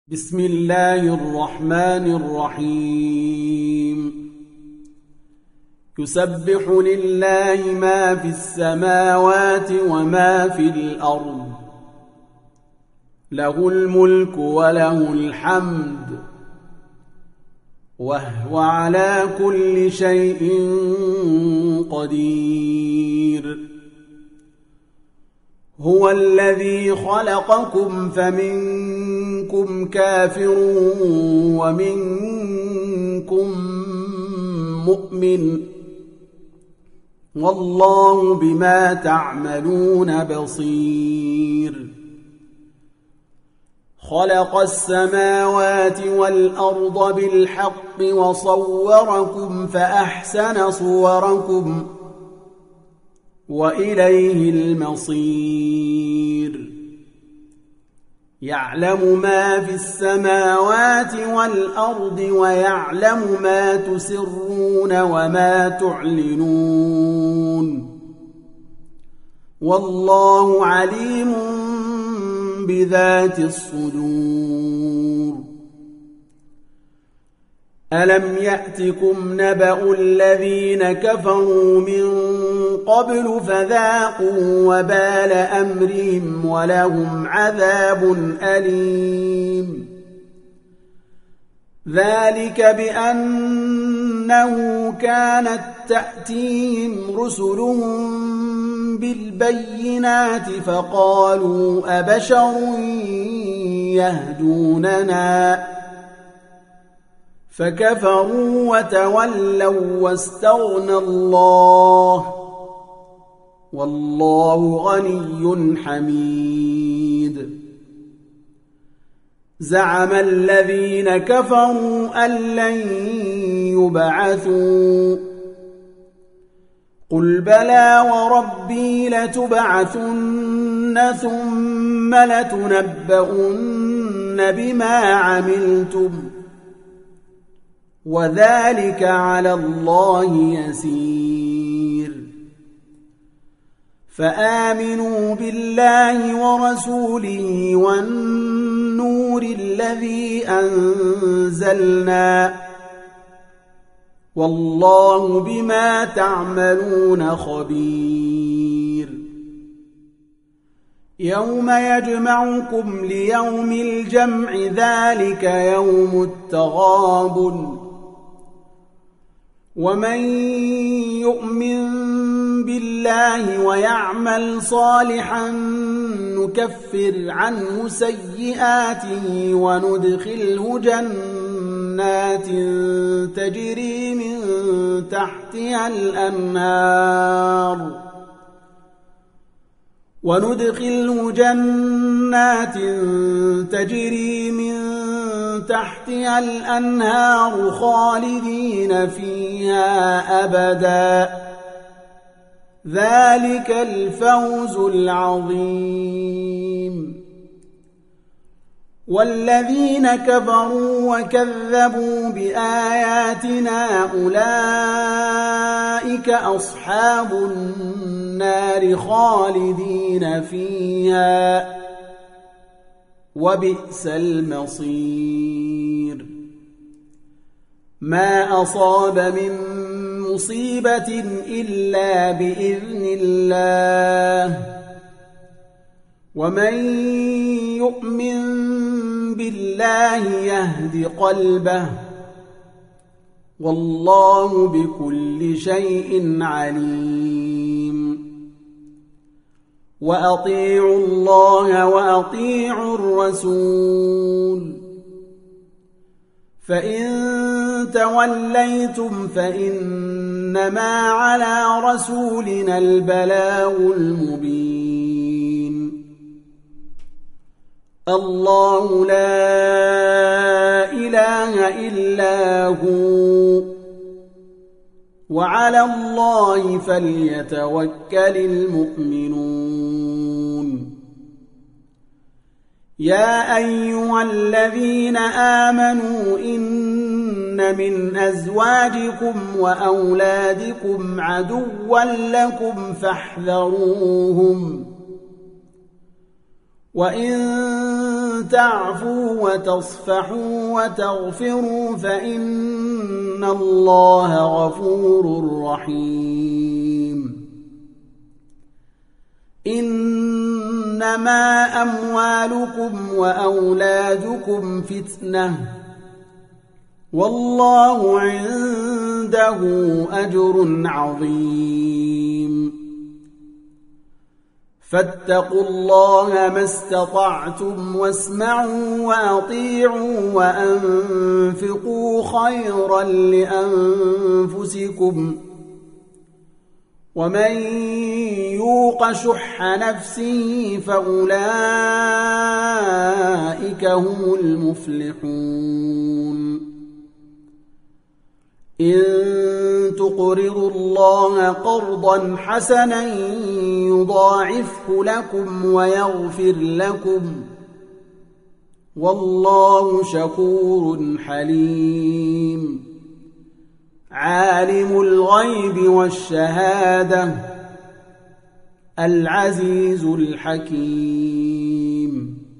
بسم الله الرحمن الرحيم يسبح لله ما في السماوات وما في الأرض له الملك وله الحمد وهو على كل شيء قدير هو الذي خلقكم فمنكم كافر ومنكم مؤمن والله بما تعملون بصير خلق السماوات والأرض بالحق وصوركم فأحسن صوركم وإليه المصير يعلم ما في السماوات والأرض ويعلم ما تسرون وما تعلنون والله عليم بذات الصدور ألم يأتكم نبأ الذين كفروا من قبل فذاقوا وبال أمرهم ولهم عذاب أليم ذلك بأنه كانت تأتيهم رسلهم بالبينات فقالوا أبشر يهدوننا فكفروا وتولوا واستغنى الله والله غني حميد زعم الذين كفروا أن لن يبعثوا قل بلى وربي لتبعثن ثم لتنبؤن بما عملتم وذلك على الله يسير فآمنوا بالله ورسوله والنور الذي أنزلنا والله بما تعملون خبير يوم يجمعكم ليوم الجمع ذلك يوم التغابن ومن يؤمن بالله ويعمل صالحا نكفر عنه سيئاته وندخله جنات تجري من تحتها الأنهار خالدين فيها أبدا ذلك الفوز العظيم والذين كفروا وكذبوا بآياتنا أولئك أصحاب النار خالدين فيها وبئس المصير ما أصاب من مصيبة إلا بإذن الله ومن يؤمن بالله يهد قلبه والله بكل شيء عليم وأطيعوا الله وأطيعوا الرسول فإن توليتم فإنما على رسولنا البلاغ المبين الله لا إله إلا هو وعلى الله فليتوكل المؤمنون يا أيها الذين آمنوا إن من أزواجكم وأولادكم عدوا لكم فاحذروهم وإن تعفوا وتصفحوا وتغفروا فإن الله غفور رحيم. إنما أموالكم وأولادكم فتنة والله عنده أجر عظيم. فاتقوا الله ما استطعتم واسمعوا وأطيعوا وأنفقوا خيرا لأنفسكم ومن يوق شح نفسه فأولئك هم المفلحون. إن تقرضوا الله قرضا حسنا يضاعفه لكم ويغفر لكم والله شكور حليم. عالم الغيب والشهادة العزيز الحكيم.